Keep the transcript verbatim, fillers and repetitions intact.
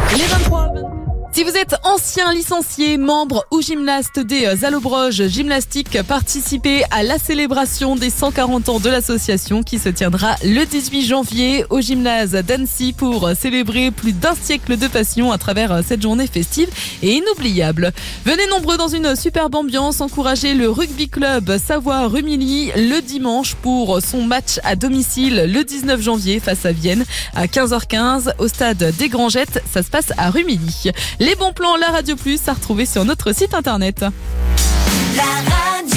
Les vingt-trois Si vous êtes ancien licencié, membre ou gymnaste des Allobroges Gymnastique, participez à la célébration des cent quarante ans de l'association qui se tiendra le dix-huit janvier au gymnase d'Annecy pour célébrer plus d'un siècle de passion à travers cette journée festive et inoubliable. Venez nombreux dans une superbe ambiance, encouragez le rugby club Savoie-Rumilly le dimanche pour son match à domicile le dix-neuf janvier face à Vienne à quinze heures quinze au stade des Grangettes. Ça se passe à Rumilly. Les bons plans, la Radio Plus, à retrouver sur notre site internet. La radio.